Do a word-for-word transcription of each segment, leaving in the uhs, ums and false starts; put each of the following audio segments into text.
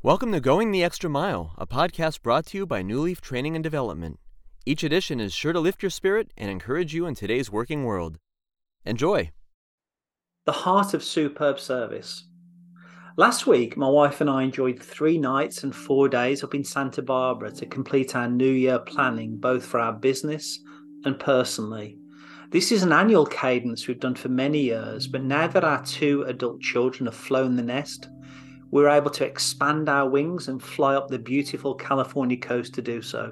Welcome to Going the Extra Mile, a podcast brought to you by New Leaf Training and Development. Each edition is sure to lift your spirit and encourage you in today's working world. Enjoy. The heart of superb service. Last week, my wife and I enjoyed three nights and four days up in Santa Barbara to complete our New Year planning, both for our business and personally. This is an annual cadence we've done for many years, but now that our two adult children have flown the nest, we're able to expand our wings and fly up the beautiful California coast to do so.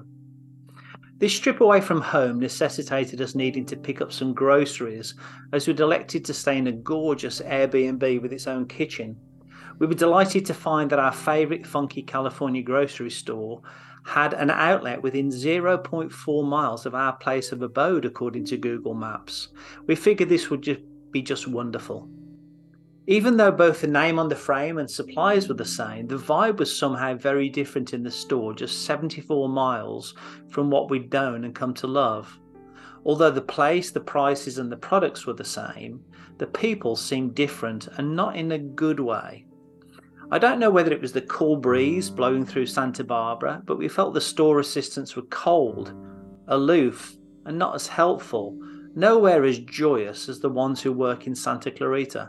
This trip away from home necessitated us needing to pick up some groceries as we'd elected to stay in a gorgeous Airbnb with its own kitchen. We were delighted to find that our favourite funky California grocery store had an outlet within zero point four miles of our place of abode, according to Google Maps. We figured this would just be just wonderful. Even though both the name on the frame and supplies were the same, the vibe was somehow very different in the store, just seventy-four miles from what we'd known and come to love. Although the place, the prices and the products were the same, the people seemed different and not in a good way. I don't know whether it was the cool breeze blowing through Santa Barbara, but we felt the store assistants were cold, aloof and not as helpful, nowhere as joyous as the ones who work in Santa Clarita.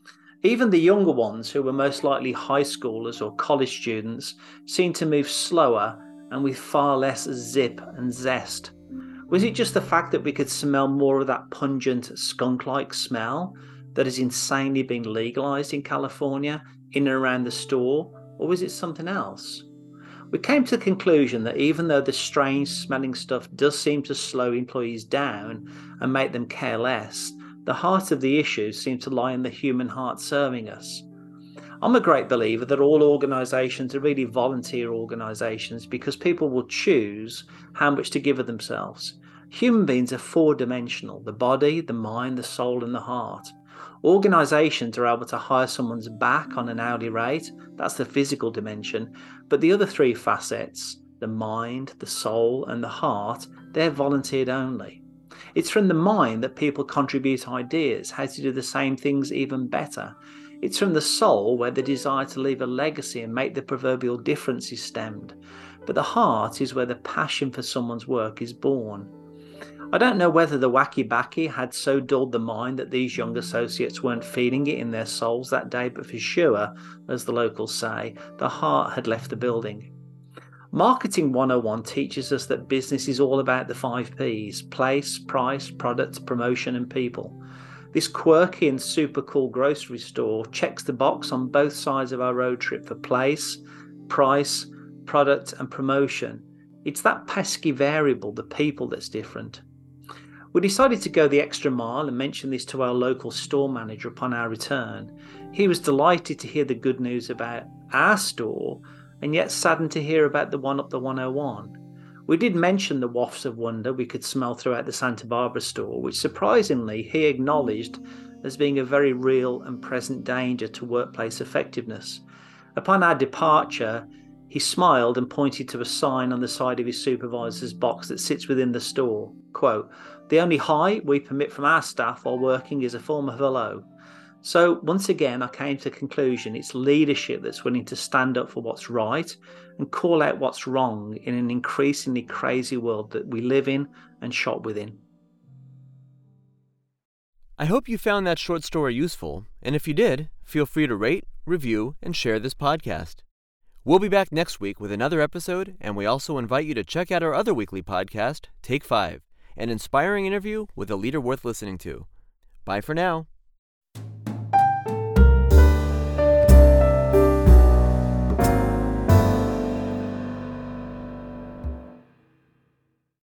Even the younger ones, who were most likely high schoolers or college students, seemed to move slower and with far less zip and zest. Was it just the fact that we could smell more of that pungent skunk-like smell that has insanely been legalized in California in and around the store, or was it something else? We came to the conclusion that even though the strange smelling stuff does seem to slow employees down and make them care less, the heart of the issue seems to lie in the human heart serving us. I'm a great believer that all organisations are really volunteer organisations because people will choose how much to give of themselves. Human beings are four-dimensional: the body, the mind, the soul and the heart. Organisations are able to hire someone's back on an hourly rate, that's the physical dimension, but the other three facets, the mind, the soul and the heart, they're volunteered only. It's from the mind that people contribute ideas, how to do the same things even better. It's from the soul where the desire to leave a legacy and make the proverbial difference is stemmed. But the heart is where the passion for someone's work is born. I don't know whether the wacky-backy had so dulled the mind that these young associates weren't feeling it in their souls that day, but for sure, as the locals say, the heart had left the building. Marketing one oh one teaches us that business is all about the five P's: place, price, product, promotion and people. This quirky and super cool grocery store checks the box on both sides of our road trip for place, price, product and promotion. It's that pesky variable, the people, that's different. We decided to go the extra mile and mention this to our local store manager upon our return. He was delighted to hear the good news about our store, and yet saddened to hear about the one up the one oh one. We did mention the wafts of wonder we could smell throughout the Santa Barbara store, which surprisingly he acknowledged as being a very real and present danger to workplace effectiveness. Upon our departure, he smiled and pointed to a sign on the side of his supervisor's box that sits within the store. Quote, "The only hi we permit from our staff while working is a form of hello." So once again, I came to the conclusion it's leadership that's willing to stand up for what's right and call out what's wrong in an increasingly crazy world that we live in and shop within. I hope you found that short story useful, and if you did, feel free to rate, review, and share this podcast. We'll be back next week with another episode, and we also invite you to check out our other weekly podcast, Take Five, an inspiring interview with a leader worth listening to. Bye for now.